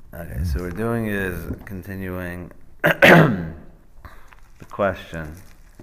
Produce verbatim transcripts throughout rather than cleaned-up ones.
Okay, so we're doing is continuing the question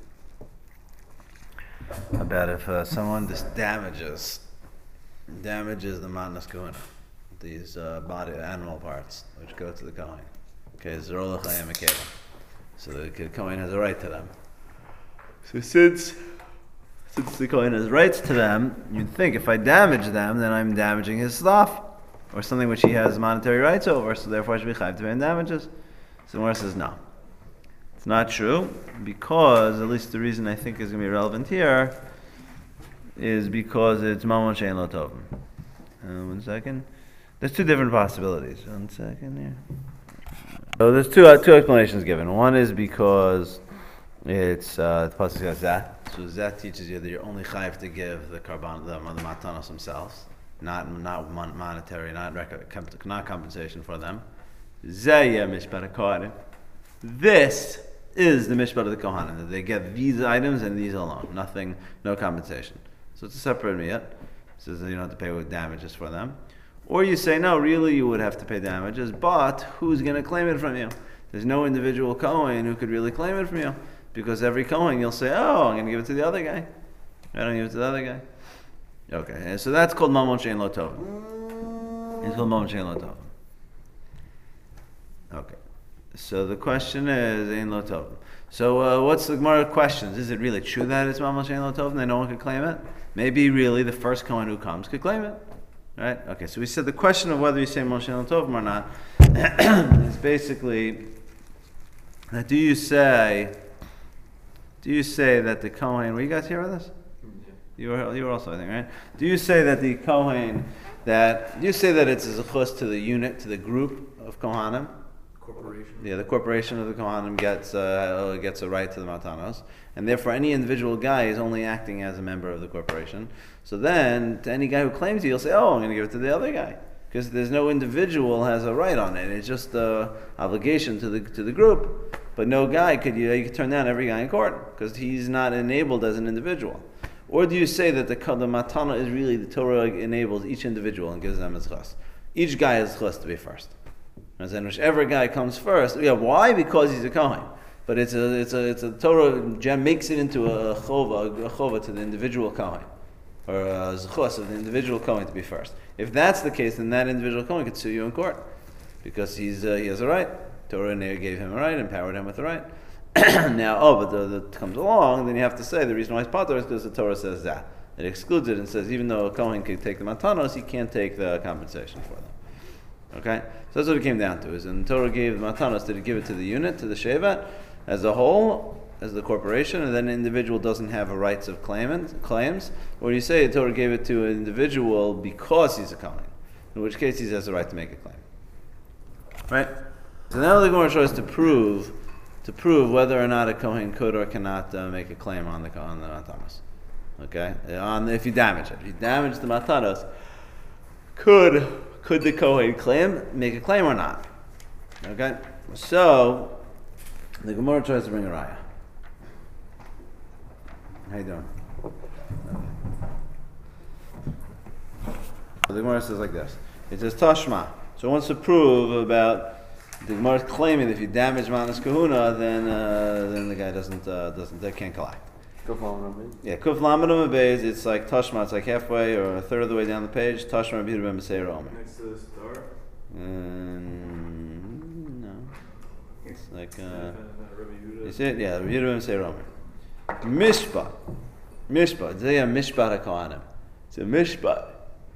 about if uh, someone just damages damages the matnas kahuna, these uh, body animal parts which go to the kohen. Okay, Zerolach Hayam Akela. So the kohen has a right to them. So since since the kohen has rights to them, you'd think if I damage them, then I'm damaging his stuff, or something which he has monetary rights over, so therefore I should be chayav to pay him damages. So the Gemara says no. It's not true, because, at least the reason I think is going to be relevant here, is because it's mamon she'en lo tovim. Uh, one second. There's two different possibilities. One second here. So there's two uh, two explanations given. One is because it's, uh, the pasuk says that. So that teaches you that you're only chayav to give the karban, the, the matanos themselves. Not not mon- monetary, not rec- comp- not compensation for them. Zayya mishpat hakohanim. This is the mishpat of the kohanim, that they get these items and these alone, nothing, no compensation. So it's a separate miyat. It says that you don't have to pay with damages for them. Or you say no, really you would have to pay damages, but who's going to claim it from you? There's no individual kohen who could really claim it from you, because every kohen you'll say, oh, I'm going to give it to the other guy. I don't give it to the other guy. Okay, and so that's called mamon she'en lo tovim. It's called mamon she'en lo tovim. Okay, so the question is ein lo tovim. So uh, what's the Gemara questions? Is it really true that it's mamon she'en lo tovim, that no one could claim it? Maybe really the first kohen who comes could claim it, right? Okay, so we said the question of whether you say mamon she'en lo tovim or not is basically that do you say, do you say that the kohen? Were you guys here with us? You were, you were also, I think, right? Do you say that the Kohen, that, do you say that it's a zechus to the unit, to the group of Kohanim? Corporation. Yeah, the corporation of the Kohanim gets, uh, gets a right to the Matanos, and therefore any individual guy is only acting as a member of the corporation. So then, to any guy who claims it, you'll say, oh, I'm going to give it to the other guy. Because there's no individual has a right on it. It's just an obligation to the to the group. But no guy could, you, you could turn down every guy in court, because he's not enabled as an individual. Or do you say that the, the matana is really the Torah enables each individual and gives them a zchus? Each guy has zchus to be first. And then whichever guy comes first, yeah, why? Because he's a kohen. But it's a it's a it's a Torah gem makes it into a chova a chova to the individual kohen, or a zchus of the individual kohen to be first. If that's the case, then that individual kohen could sue you in court because he's uh, he has a right. Torah gave him a right, empowered him with a right. Now, oh, but the, the comes along, then you have to say the reason why it's patur is because the Torah says that. It excludes it and says even though a kohen can take the matanos, he can't take the compensation for them. Okay? So that's what it came down to, is when the Torah gave the matanos, did it give it to the unit, to the shevet, as a whole, as the corporation, and then an individual doesn't have a rights of claimant, claims, or you say the Torah gave it to an individual because he's a kohen, in which case he has the right to make a claim. Right? So now the Gemara tries to prove to prove whether or not a kohen could or cannot uh, make a claim on the on the matanos. Okay, on if you damage it, if you damage the matanos, could could the kohen claim make a claim or not? Okay, so the Gemara tries to bring a raya. How you doing? The Gemara says like this. It says Tashma. So it wants to prove about. The Gemara is claiming that if you damage Manas Kahuna, then uh, then the guy doesn't uh, doesn't they can't collect. Kuf Lamed. Yeah, Kuf Lamed Beis. It's like Tashma. It's like halfway or a third of the way down the page. Tashma B'Hir Ben B'Seir Omer. Next to the star. Um, no, it's like uh, Rabbi you see it? Yeah, B'Hir Ben B'Seir Omer. Mishpat, Mishpat. They are Mishpat HaKohanim. It's a Mishpat.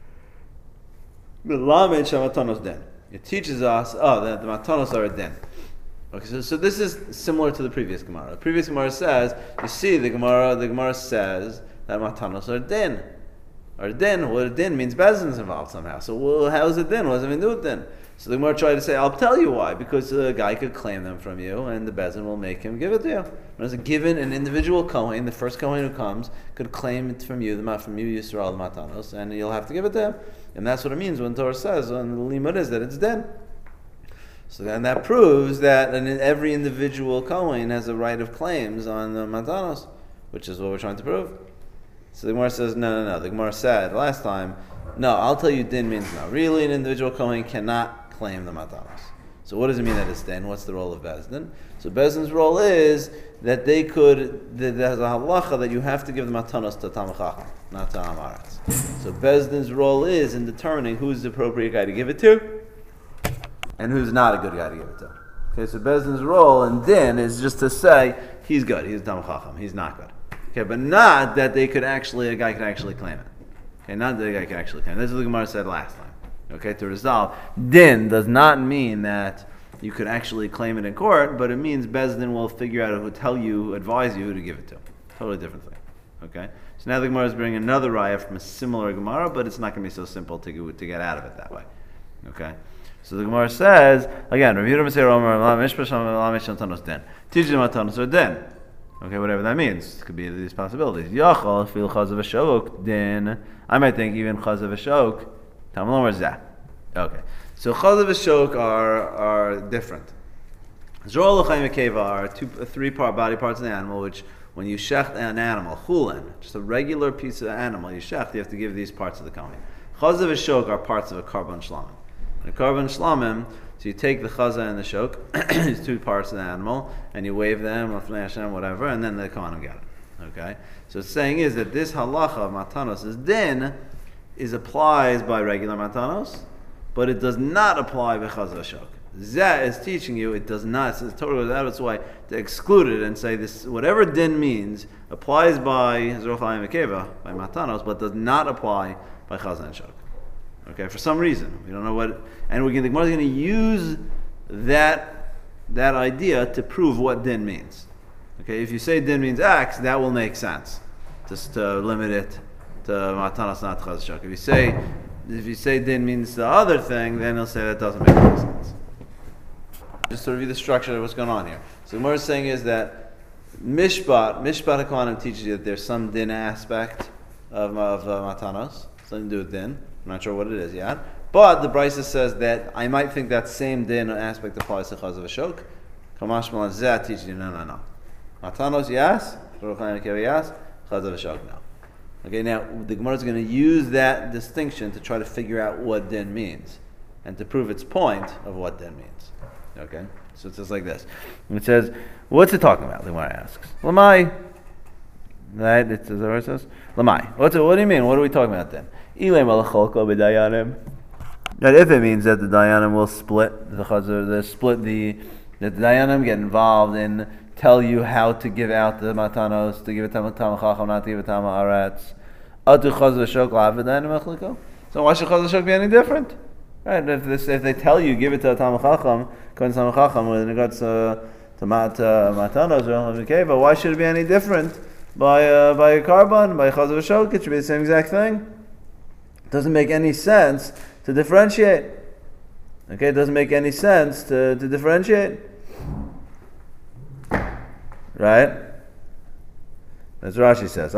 Melamed Shamatanos Den. It teaches us, oh, that the matanos are a din. Okay, so, so this is similar to the previous Gemara. The previous Gemara says, you see, the Gemara, the Gemara says that matanos are a din. Or a din, what a din means Bezdin is involved somehow. So well, how is it din? What does it mean do with din? So the Gemara tried to say, I'll tell you why. Because a guy could claim them from you, and the Bezdin will make him give it to you. Whereas a given, an individual kohen, the first kohen who comes, could claim it from you, the from you, Yisrael, the matanos, and you'll have to give it to him. And that's what it means when Torah says, when the limud is that it's din. So then that proves that every individual kohen has a right of claims on the matanos, which is what we're trying to prove. So the Gemara says, no, no, no. The Gemara said last time, no, I'll tell you din means no. Really, an individual kohen cannot claim the matanos. So what does it mean that it's din? What's the role of Bezdin? So Bezdin's role is that they could, that there's a halacha that you have to give the matanos to Talmid Chacham, not to Am Haaretz. So Bezdin's role is in determining who's the appropriate guy to give it to, and who's not a good guy to give it to. Okay, so Bezdin's role in din is just to say, he's good, he's Talmid Chacham, he's not good. Okay, but not that they could actually, a guy could actually claim it. Okay, not that a guy could actually claim it. That's what the Gemara said last time. Okay, to resolve, din does not mean that you could actually claim it in court, but it means Bezdin will figure out, who tell you, advise you who to give it to. Totally different thing. Okay, so now the Gemara is bringing another raya from a similar Gemara, but it's not going to be so simple to to get out of it that way. Okay, so the Gemara says again, Rav Yehuda Meser Omer La Mishpash La Mishpash Tanos din. Teaching matanos or din. Okay, whatever that means, it could be these possibilities. Yachal fil Chaz of a Shok din. I might think even Chaz of a Shok. Tamar is that. Okay, so Chaz of a Shok are are different. Zorah L'chaim Akeva are two, three part body parts of the animal, which when you shecht an animal, chulin, just a regular piece of animal, you shecht, you have to give these parts of the kohen. Chaz of a Shok are parts of a karban shlamim. And a karban shlamim, so you take the chaza and the shok, these two parts of the animal, and you wave them, whatever, and then the kohanim get it. Okay, so it's saying is that this halacha of matanos is din is applies by regular matanos, but it does not apply by chaz v'shok. Zeh is teaching you it does not. It's totally out of its way to exclude it and say this whatever din means applies by Zorchayim Akeva by matanos, but does not apply by chaz and shok. Okay, for some reason we don't know what, and we're going the Gemara is going to use that that idea to prove what din means. Okay, if you say din means X, that will make sense. Just to limit it to matanos, not chaz shok. If you say if you say din means the other thing, then he'll say that doesn't make any sense. Just to review the structure of what's going on here. So what we're saying is that mishpat mishpat HaKohanim teaches you that there's some din aspect of of uh, matanos, something to do with din. I'm not sure what it is yet. But the Brisa says that I might think that same din aspect applies to chaz of a shok. Kamash Malan Zeh teaches you no, no, no. Matanos, yes. Yes. Chaz of a shok, no. Okay, now the Gemara is going to use that distinction to try to figure out what din means and to prove its point of what din means. Okay, so it says like this. It says, what's it talking about? The Gemara asks. Lamai. Right? It says, it says Lamai. What's it, what do you mean? What are we talking about then? That if it means that the dayanim will split the chazar, the split the that the dayanim get involved in tell you how to give out the matanos, to give it to Talmid Chacham, not to give it to Am Haaretz. Atu chazar shok la'avid dayanim echliko. So why should chazar shok be any different? Right? If this, if they tell you give it to Talmid Chacham, according to Talmid Chacham, with regards to to mat, uh, matanos or Keva, why should it be any different by uh, by a carbon, by chazar shok? It should be the same exact thing. Doesn't make any sense to differentiate. Okay, it doesn't make any sense to, to differentiate. Right? That's what Rashi says.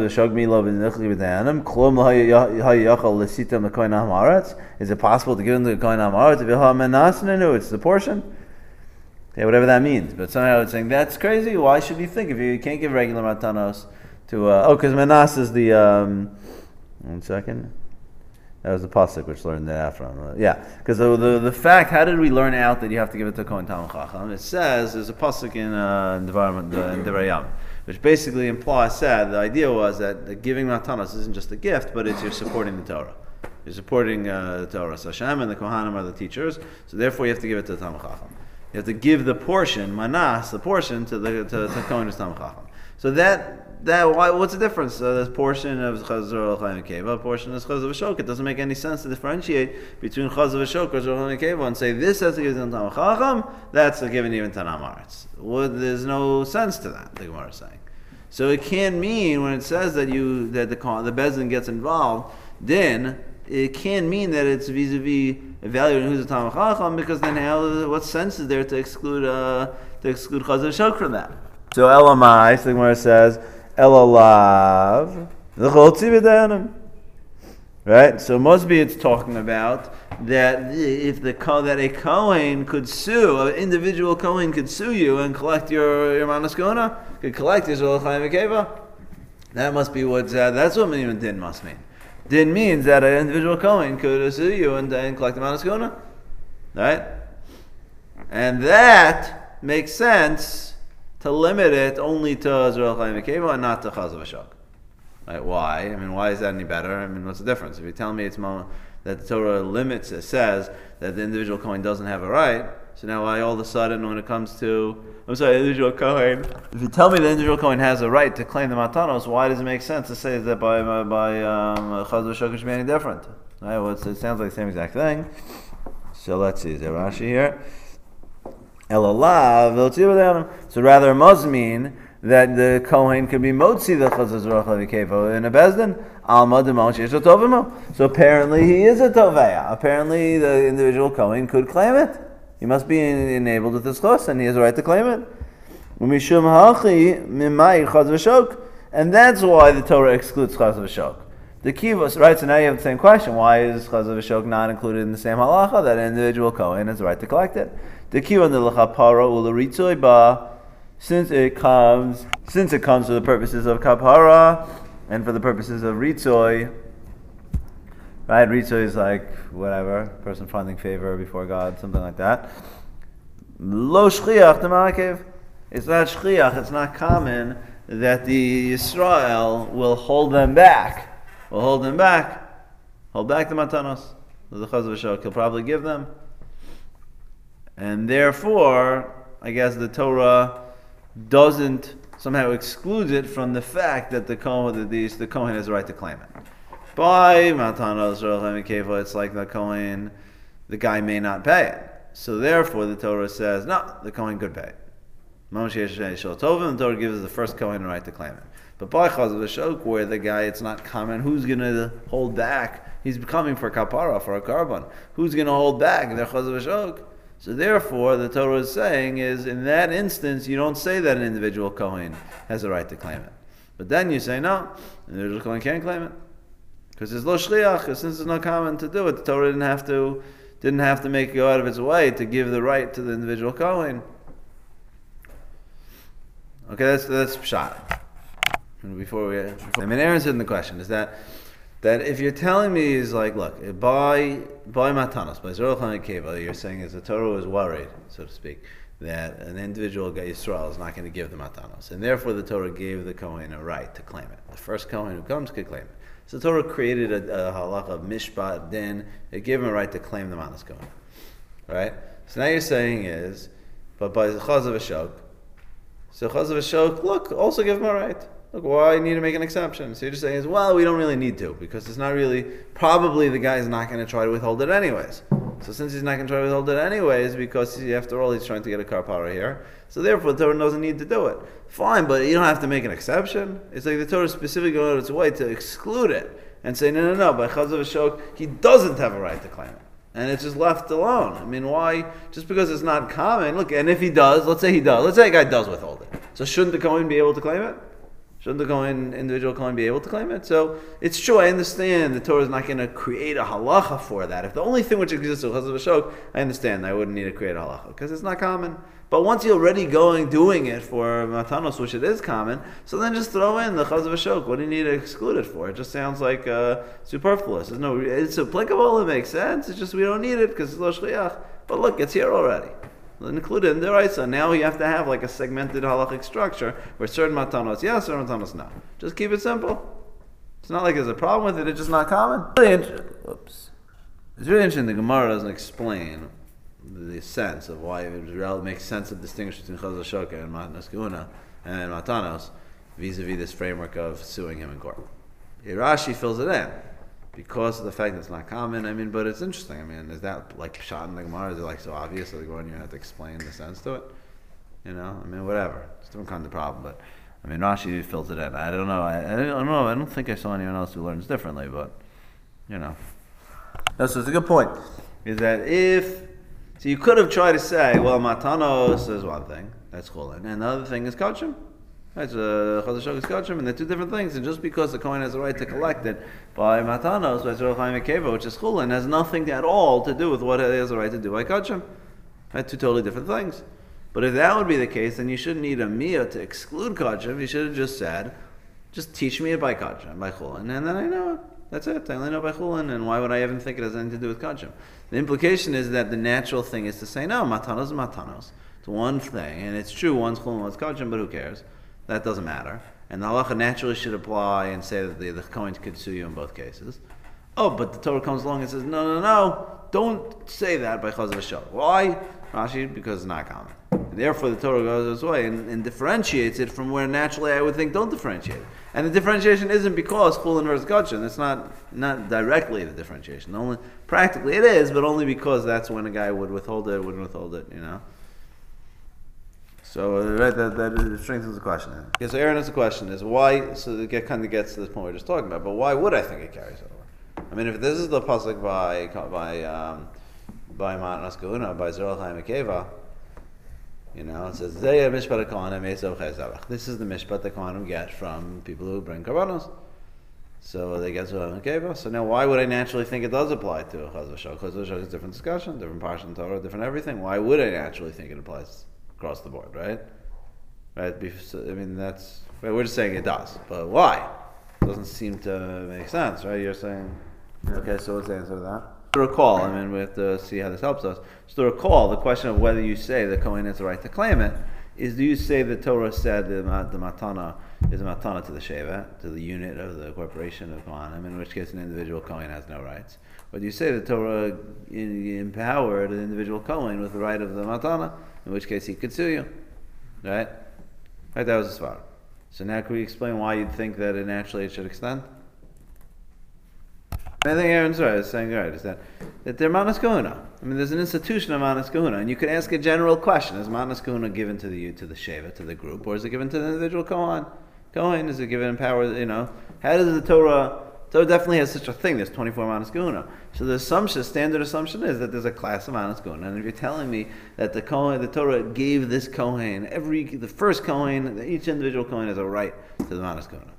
Is it possible to give them to the kohen Am Haaretz? It's the portion. Okay, whatever that means. But somehow it's saying that's crazy. Why should you think if you can't give regular matanos to uh, oh, because Manas is the um, one second. That was the pasuk which learned that from. Uh, yeah, because the, the the fact, how did we learn out that you have to give it to Kohen Talmid Chacham? It says there's a pasuk in uh, environment uh, in Divrei Yam, which basically implies said the idea was that the giving matanos isn't just a gift, but it's you're supporting the Torah. You're supporting uh, the Torah. So Hashem and the Kohanim are the teachers, so therefore you have to give it to the Talmid Chacham. You have to give the portion, manas, the portion to the to, to Kohen Talmid Chacham. So that. That why? What's the difference? Uh, this portion of Chazor L'chaim Keva, portion is Chaz of a Shok. It doesn't make any sense to differentiate between Chaz of a Shok or Chazor L'chaim Keva and say this has to give to Talmid Chacham, that's given even to Am Haaretz. Well, there's no sense to that. The Gemara is saying. So it can mean when it says that you that the the Bezdin gets involved, then it can mean that it's vis-a-vis evaluating who's a Talmid Chacham, because then how, what sense is there to exclude uh, to exclude Chaz of a Shok from that? So Elamai, so the Gemara says. Elalav the chotzi b'dayanim. Right, so must be it's talking about that if the that a kohen could sue, an individual kohen could sue you and collect your your manas kona, could collect your Zorah L'chaim Akeva. That must be what uh, that's what even din must mean. Din means that an individual kohen could sue you and, and collect the manas kona. right? And that makes sense to limit it only to Zerel Chaim Akeva and not to Chaz V'Shok. Right? Why? I mean, why is that any better? I mean, what's the difference? If you tell me it's mo- that the Torah limits, it says that the individual Kohen doesn't have a right, so now why all of a sudden when it comes to, I'm sorry, the individual Kohen, if you tell me the individual Kohen has a right to claim the Matanos, why does it make sense to say that by by um, Chaz V'Shok it should be any different? Right? Well, it's, it sounds like the same exact thing. So let's see, is there Rashi here? So rather, it must mean that the Kohen could be motzi the Chaz V'Shok Kevo in a bezdin. Alma demon sheish lo tovimo. So apparently he is a toveya. Apparently the individual Kohen could claim it. He must be enabled with this chos, and he has a right to claim it. Umishum hachi mimai Chaz V'Shok, and that's why the Torah excludes Chaz V'Shok. The Kivos, right? So now you have the same question: why is Chaz V'Shok not included in the same halacha that an individual Kohen has the right to collect it? The Kivon the lechapara ularitzoy ba. Since it comes, since it comes for the purposes of kapara and for the purposes of ritzoy, right? Ritzoy is like whatever, person finding favor before God, something like that. Lo shchiach d'ma'akev. It's not shchiach. It's not common that the Yisrael will hold them back. Will hold them back. Hold back the matanos. The Chaz V'Shok he'll probably give them, and therefore, I guess the Torah doesn't somehow exclude it from the fact that the Kohen, that the, the Kohen has the right to claim it. By Matanos or it's like the Kohen, the guy may not pay it. So therefore, the Torah says, no, the Kohen could pay it. The Torah gives the first Kohen the right to claim it. But by Chaz V'Shok, where the guy, it's not common, who's going to hold back? He's coming for kapara, for a carbon. Who's going to hold back? They're Chaz V'Shok. So therefore, the Torah is saying is, in that instance, you don't say that an individual Kohen has a right to claim it. But then you say, no, an individual Kohen can't claim it. Because there's lo shliach, since it's not common to do it, the Torah didn't have to didn't have to make it go out of its way to give the right to the individual Kohen. Okay, that's that's pshat. And before we, before, I mean, Aaron said in the question is that that if you're telling me is like, look, by by matanos, by Zerel Chaim Keva, you're saying is the Torah is worried, so to speak, that an individual guy Yisrael is not going to give the matanos, and therefore the Torah gave the Kohen a right to claim it. The first Kohen who comes could claim it. So the Torah created a, a halakha of mishpat din. It gave him a right to claim the manas Kohen. Right? So now you're saying is, but by the Chaz V'Shok, so Chaz V'Shok, look, also give him a right. Look, why you need to make an exception? So you're just saying is, well, we don't really need to, because it's not really, probably the guy's not going to try to withhold it anyways. So since he's not going to try to withhold it anyways, because he, after all, he's trying to get a karpara here, so therefore the Torah doesn't need to do it. Fine, but you don't have to make an exception. It's like the Torah specifically going out of its way to exclude it and say, no, no, no, by Chaz V'Shok, he doesn't have a right to claim it. And it's just left alone. I mean, why? Just because it's not common. Look, and if he does, let's say he does, let's say a guy does withhold it. So shouldn't the Kohen be able to claim it? Shouldn't the Kohen, individual Kohen, be able to claim it? So it's true, I understand the Torah is not going to create a halacha for that. If the only thing which exists is Chaz V'Shok, I understand I wouldn't need to create a halacha, because it's not common. But once you're already going, doing it for Matanos, which it is common, so then just throw in the Chaz V'Shok. What do you need to exclude it for? It just sounds like uh, superfluous. There's no, it's applicable, it makes sense, it's just we don't need it because it's lo shliach. But look, it's here already. Included in the right, so now you have to have like a segmented halachic structure where certain matanos yes, certain matanos no. Just keep it simple. It's not like there's a problem with it, it's just not common. Really inter- Oops. It's really interesting the Gemara doesn't explain the sense of why it makes sense to distinguish between Chaz V'Shok and Matanos Geuna and Matanos vis-a-vis this framework of suing him in court. Rashi fills it in because of the fact that it's not common. I mean, but it's interesting. I mean, is that like pshat in the Gemara? Is it like so obvious that the Gemara you have to explain the sense to it? You know, I mean, whatever. It's different kind of problem, but I mean, Rashi fills it in. I don't know. I, I don't know. I don't think I saw anyone else who learns differently, but you know, that's no, so it's a good point. Is that if so, you could have tried to say, well, matanos is one thing, that's chulin, and the other thing is kachim. Right, so Chaz V'Shok is kachim, and they're two different things. And just because the Kohen has the right to collect it by matanos, by Zerel Chaim Akeva, which is chulin, has nothing at all to do with what he has the right to do by kachim. Right, two totally different things. But if that would be the case, then you shouldn't need a miyah to exclude kachim. You should have just said, just teach me it by kachim, by chulin, and then I know it. That's it. Taileno by chulin, and why would I even think it has anything to do with kachim? The implication is that the natural thing is to say, no, matanos is matanos. It's one thing, and it's true, one's chulin, one's kachim, but who cares? That doesn't matter. And the halacha naturally should apply and say that the, the Kohen could sue you in both cases. Oh, but the Torah comes along and says, no, no, no, don't say that by chaz v'shal. Why? Rashi, because it's not common. And therefore, the Torah goes this way and, and differentiates it from where naturally I would think don't differentiate it. And the differentiation isn't because chulin versus kachim. It's not not directly the differentiation. Only practically it is, but only because that's when a guy would withhold it, wouldn't withhold it. You know. So right, that, that strengthens the question. Okay, so Aaron, the question is why. So it kind of gets to this point we're just talking about. But why would I think it carries over? I mean, if this is the pasuk by by um, by Matnas Kahuna by Zerah Chaim Akeva, you know, it says Zeya Mishpat Kohanim Esav Chayzavach. This is the mishpat the Kohanim get from people who bring karbanos. So they get Zerah Chaim Akeva. So now, why would I naturally think it does apply to a Chaz v'shal? Chaz v'shal is a different discussion, different parsha in Torah, different everything. Why would I naturally think it applies across the board, right? Right. I mean, that's right, we're just saying it does, but why? It doesn't seem to make sense, right? You're saying, okay. So what's the answer to that? To recall, I mean, we have to see how this helps us. So to recall, the question of whether you say the Kohen has the right to claim it is: do you say the Torah said the, the matana is a matana to the sheva, to the unit of the corporation of Kohanim, in which case an individual Kohen has no rights? Or do you say the Torah empowered an individual Kohen with the right of the matana, in which case he could sue you, right? Right, that was his far. So now can we explain why you'd think that it naturally it should extend? I think Aaron's right, is saying right, is that, that they're Manas Kahuna. I mean, there's an institution of Manas Kahuna, and you could ask a general question: is Manas Kahuna given to the to the Sheva, to the group, or is it given to the individual Kohen? Kohen, is it given in power, you know? How does the Torah, Torah definitely has such a thing, there's twenty-four Manas Kahuna. So the assumption, standard assumption is that there's a class of Manas Kahuna, and if you're telling me that the Kohen, the Torah gave this Kohen, every, the first Kohen, each individual Kohen has a right to the Manas Kahuna.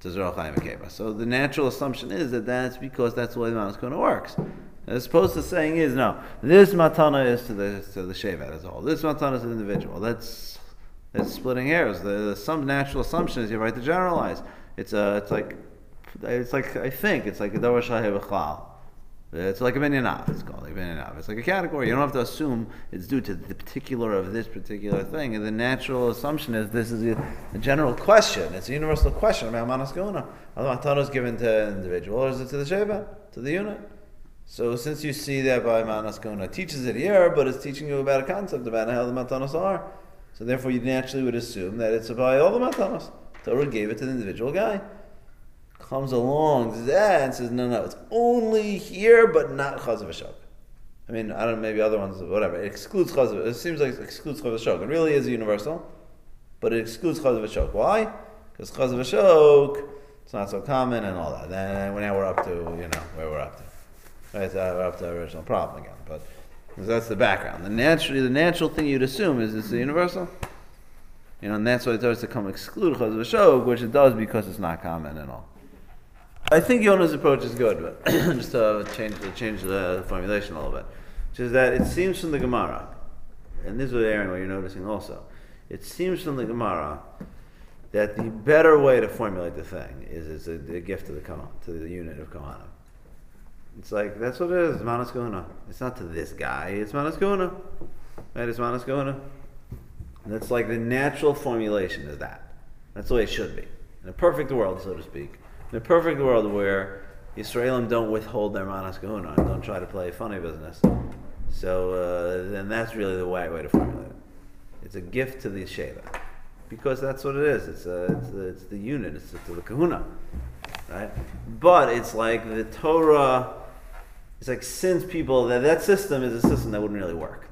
So the natural assumption is that that's because that's the way the Manas Kahuna works. As opposed to saying is, no, this matana is to the to the shevet as a whole. This matana is to the individual. That's that's splitting hairs. The, the some natural assumption is you have right to generalize. It's a it's like it's like I think it's like a davar shahev b'chlal. It's like a binyanav. It's called like a binyanav. It's like a category. You don't have to assume it's due to the particular of this particular thing. And the natural assumption is this is a, a general question. It's a universal question about Manas Kahuna. Are the matanos given to an individual, or is it to the sheva, to the unit? So since you see that by Manas Kahuna teaches it here, but it's teaching you about a concept about how the matanos are, so therefore you naturally would assume that it's by all the matanos. Torah gave it to the individual guy. Comes along that and says, no, no, it's only here, but not chaz v'shok. I mean, I don't know, maybe other ones, whatever. It excludes chaz v'shok. It seems like it excludes chaz v'shok. It really is universal, but it excludes chaz v'shok. Why? Because chaz v'shok, it's not so common and all that. Then now we're up to, you know, where we're up to. Right, so we're up to the original problem again. But that's the background. The naturally, the natural thing you'd assume is it's universal. You know, and that's why it starts to come exclude chaz v'shok, which it does because it's not common and all. I think Yona's approach is good, but just to change the change the formulation a little bit, which is that it seems from the Gemara, and this is what Aaron, what you're noticing also, it seems from the Gemara that the better way to formulate the thing is it's a, a gift to the Kohen, to the unit of Kohanim. It's like that's what it is, Manas Kahuna. It's not to this guy, it's Manas Kahuna, right? It's Manas Kahuna. That's like the natural formulation is that. That's the way it should be in a perfect world, so to speak. In a perfect world where Yisraelim don't withhold their Manas Kahuna and don't try to play funny business, so uh, then that's really the right way to formulate it. It's a gift to the Sheva, because that's what it is. It's a, it's, a, it's the unit. It's to the Kahuna, right? But it's like the Torah. It's like since people that that system is a system that wouldn't really work,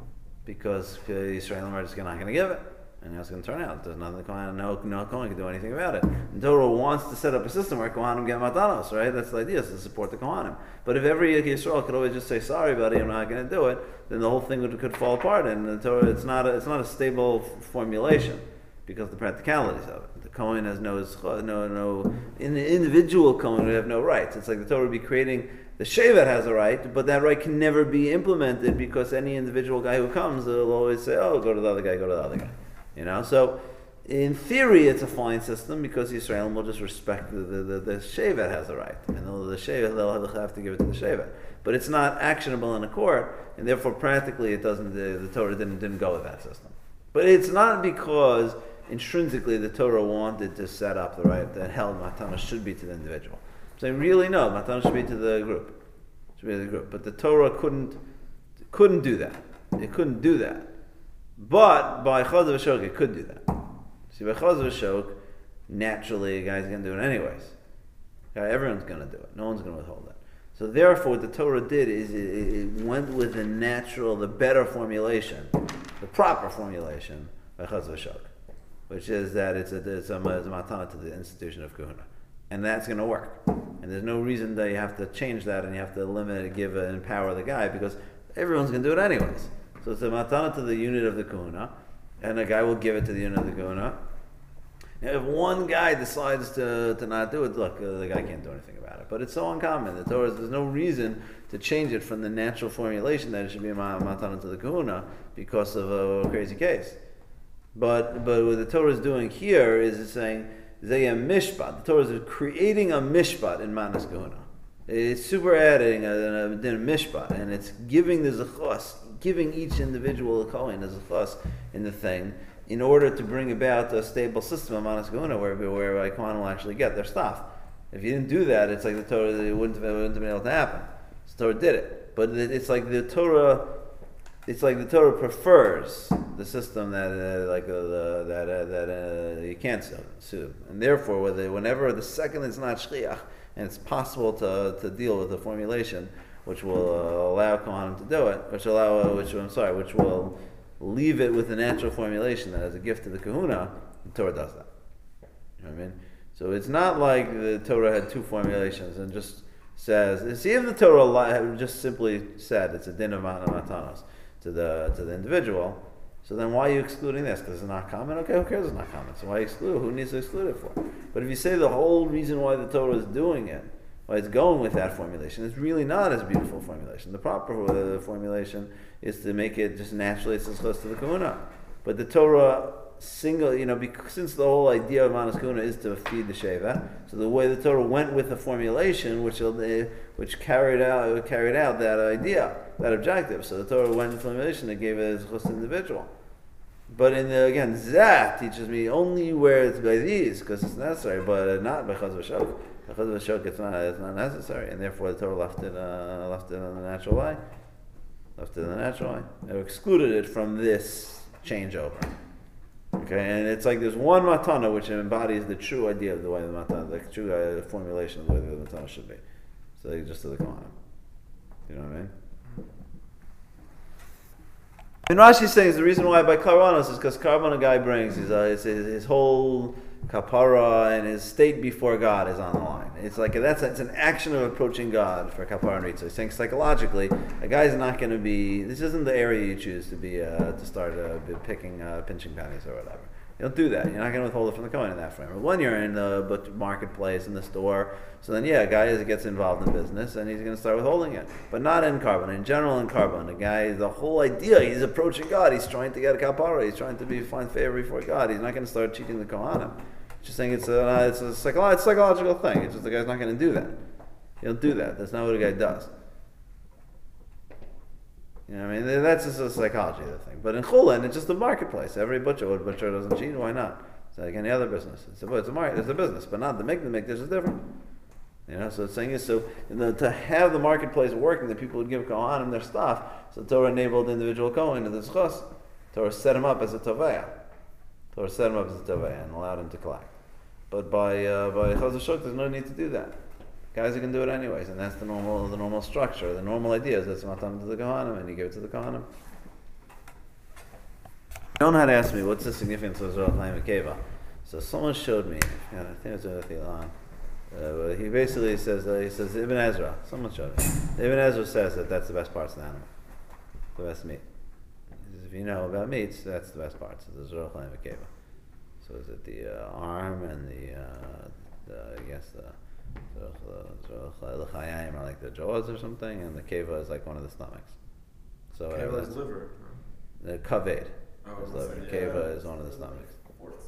because uh, Yisraelim are just not going to give it. And how it's going to turn out. There's nothing Kohen, no, no Kohen can do anything about it. And Torah wants to set up a system where Kohanim get matanos, right? That's the idea, is to support the Kohanim. But if every Yisrael could always just say, sorry buddy, I'm not going to do it, then the whole thing would, could fall apart. And the Torah, it's not a, it's not a stable f- formulation because of the practicalities of it. The Kohen has no, no, no, in the individual Kohen would have no rights. It's like the Torah would be creating, the Shevet has a right, but that right can never be implemented because any individual guy who comes will always say, oh, go to the other guy, go to the other guy. You know, so in theory, it's a fine system because Yisrael will just respect the the, the, the Shevet has a right, and the Shevet they'll have, have to give it to the Shevet. But it's not actionable in a court, and therefore practically it doesn't. The, the Torah didn't didn't go with that system. But it's not because intrinsically the Torah wanted to set up the right that held matana should be to the individual. So really, no, matana should be to the group, should be to the group. But the Torah couldn't couldn't do that. It couldn't do that. But by chaz v'shok, it could do that. See, by chaz v'shok, naturally, a guy's going to do it anyways. Okay, everyone's going to do it. No one's going to withhold it. So therefore, what the Torah did is it, it went with the natural, the better formulation, the proper formulation by chaz v'shok, which is that it's a, it's a, it's a matana to the institution of kahuna. And that's going to work. And there's no reason that you have to change that and you have to limit it, give it, empower the guy, because everyone's going to do it anyways. So it's a matana to the unit of the kahuna, and a guy will give it to the unit of the kahuna. Now, if one guy decides to, to not do it, look, uh, the guy can't do anything about it. But it's so uncommon. The Torah, there's no reason to change it from the natural formulation that it should be a matana to the kahuna because of a crazy case. But but what the Torah is doing here is it's saying, Zayah mishpat. The Torah is creating a mishpat in manas kahuna. It's super adding a, a, a, a mishpat, and it's giving the zechus, giving each individual a kohen a zechus in the thing, in order to bring about a stable system of manas kahuna where where a kohen will actually get their stuff. If you didn't do that, it's like the Torah, it wouldn't have, it wouldn't have been able to happen. The Torah did it, but it's like the Torah. It's like the Torah prefers the system that uh, like uh, the, that uh, that uh, you can't sue, and therefore, whether, whenever the second it's not shliach, and it's possible to to deal with the formulation, which will uh, allow kohanim to do it, which allow uh, which I'm sorry, which will leave it with a natural formulation that as a gift to the kahuna, the Torah does that. You know what I mean? So it's not like the Torah had two formulations and just says. See, if the Torah had just simply said it's a din of matanos to the to the individual, so then why are you excluding this? Because it's not common? Okay, who cares it's not common? So why exclude? Who needs to exclude it for? But if you say the whole reason why the Torah is doing it, why it's going with that formulation, it's really not as beautiful formulation. The proper uh, formulation is to make it just naturally it's as close to the kahuna. But the Torah single, you know, because, since the whole idea of manas kahuna is to feed the sheva, so the way the Torah went with the formulation, which uh, which carried out carried out that idea, that objective. So the Torah went with the formulation that gave it as close to the individual. But in the, again, Zat teaches me only where it's by these, because it's necessary, but not by chaz v'shok. By chaz v'shok, it's not, it's not necessary, and therefore the Torah left it, uh, left it in the natural way. Left it in the natural way. It excluded it from this changeover. Okay, and it's like there's one matana which embodies the true idea of the way the matana, the true uh, formulation of the way the matana should be. So like just to the kohanim. You know what I mean? And Rashi is saying the reason why by karbanos is because carbon a guy brings his, uh, his, his, his whole kapara and his state before God is on the line. It's like that's it's an action of approaching God for kapara and ritzah. He's saying psychologically, a guy's not going to be. This isn't the area you choose to be uh, to start uh, picking uh, pinching pennies or whatever. You don't do that. You're not going to withhold it from the kohen in that frame. But when you're in the marketplace, in the store, so then yeah, a guy gets involved in business and he's going to start withholding it. But not in carbon. In general, in carbon, the guy, the whole idea, he's approaching God. He's trying to get a kapara. He's trying to be find favor before God. He's not going to start cheating the kohanim. Just saying it's a it's a psycholo- it's a psychological thing. It's just the guy's not going to do that. He'll do that. That's not what a guy does. You know what I mean? That's just a psychology of the thing. But in Chulin, it's just a marketplace. Every butcher, what butcher doesn't cheat? Why not? It's like any other business. It's a, it's a market. It's a business, but not the make the make. This is different. You know, so it's saying is so the, to have the marketplace working, that people would give kohanim their stuff. So Torah enabled the individual kohen to the zchus. Torah set him up as a toveya. Torah set him up as a toveya and allowed him to collect. But by uh, by chaz v'shok, there's no need to do that. Guys are going to do it anyways, and that's the normal the normal structure. The normal idea is that's matan to the kohanim, and you give it to the kohanim. You don't know how to ask me what's the significance of Zohar Chaim Akeva. So someone showed me. Yeah, I think it's with Ilan. Uh, he basically says uh, he says Ibn Ezra. Someone showed me. Ibn Ezra says that that's the best parts of the animal, the best meat. He says, if you know about meats, that's the best parts of the Zohar Chaim Akeva. So is it the uh, arm and the, uh, the I guess the the chayim are like the jaws or something, and the keva is like one of the stomachs. So keva is liver. The kaved oh, is liver. yeah. Keva is one of the stomachs. The fourth stomach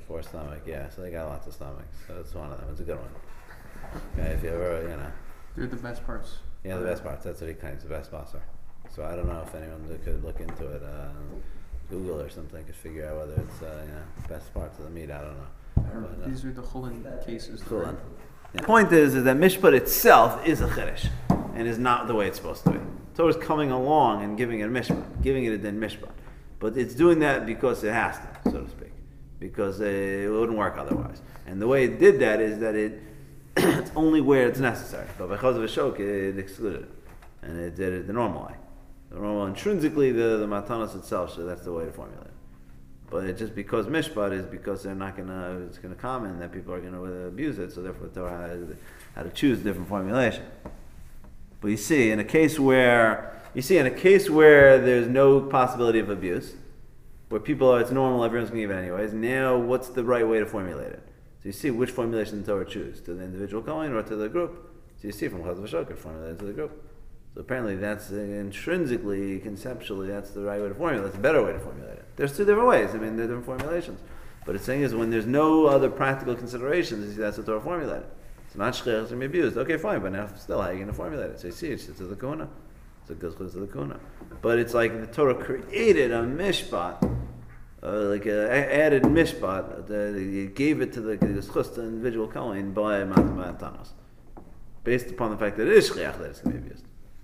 four stomach, yeah. So they got lots of stomachs. So it's one of them. It's a good one. Okay, if you ever, you know. They're the best parts. Yeah, the best parts. That's what he claims, the best sponsor. So I don't know if anyone that could look into it, uh, Google or something, could figure out whether it's, uh, you know, best parts of the meat. I don't know. But, uh, These are the Chulin cases. Cool. Yeah. The point is, is that mishpat itself is a chiddush and is not the way it's supposed to be. Torah is coming along and giving it a mishpat, giving it a din mishpat, but it's doing that because it has to, so to speak, because it wouldn't work otherwise. And the way it did that is that it it's only where it's necessary. But because of a shok, it excluded it, and it did it the normal way. The normal intrinsically, the the matanos itself, so that's the way to formulate it. But it just because mishpat is because they're not gonna, it's gonna comment that people are gonna abuse it, so therefore the Torah had, had to choose a different formulation. But you see, in a case where you see in a case where there's no possibility of abuse, where people are, it's normal, everyone's gonna give it anyways. Now, what's the right way to formulate it? So you see which formulation the Torah choose, to the individual Kohen or to the group. So you see from Chaz v'Shokar, formulate it to the group. So apparently that's uh, intrinsically, conceptually, that's the right way to formulate it. That's a better way to formulate it. There's two different ways. I mean, there are different formulations. But it's saying is when there's no other practical considerations, you see that's the Torah formulated. It's not shchir, it's going to be abused. Okay, fine, but now still, how are you going to formulate it? So you see, it's to the kuna. So it goes to the kuna. But it's like the Torah created a mishpat, uh, like a added mishpat, uh, it gave it to the schus, the individual kohen by matanos, based upon the fact that it is shchiach that it's going to be abused.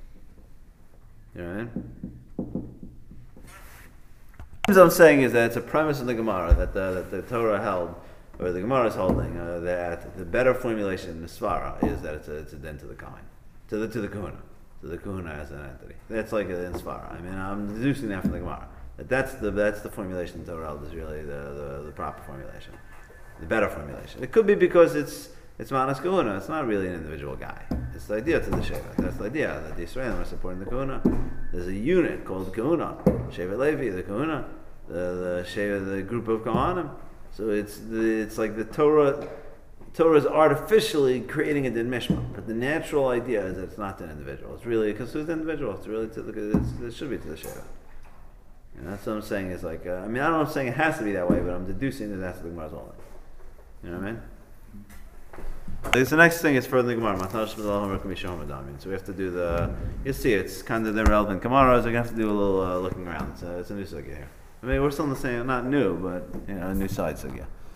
You know what I mean? What I'm saying is that it's a premise in the Gemara that the, that the Torah held, or the Gemara is holding, uh, that the better formulation in the Svara is that it's a, it's a din to the Kohen, to the to the Kahuna, to the Kahuna as an entity. That's like a in Svara. I mean, I'm deducing that from the Gemara. That that's the that's the formulation the Torah held is really the, the, the proper formulation, the better formulation. It could be because it's it's Manas Kahuna. It's not really an individual guy. It's the idea to the Shevet. That's the idea that the Israelim are supporting the Kahuna. There's a unit called the Kahuna, Shevet Levi, the Kahuna, the the Shevet, the group of Kohanim. So it's the, it's like the Torah. Torah is artificially creating a din mishpat, but the natural idea is that it's not an individual. It's really because who's the individual? It's really to the. It's, it should be to the Shevet. And that's what I'm saying. Is like uh, I mean I don't know if I'm saying it has to be that way, but I'm deducing that that's the Gemara's holding. You know what I mean? Like, the next thing is further the Gemara. So we have to do the. You see, it's kind of the relevant Gemaras. We're gonna have to do a little uh, looking around. It's a, it's a new sugya here. I mean, we're still in the same, not new, but you know, a new side sugya.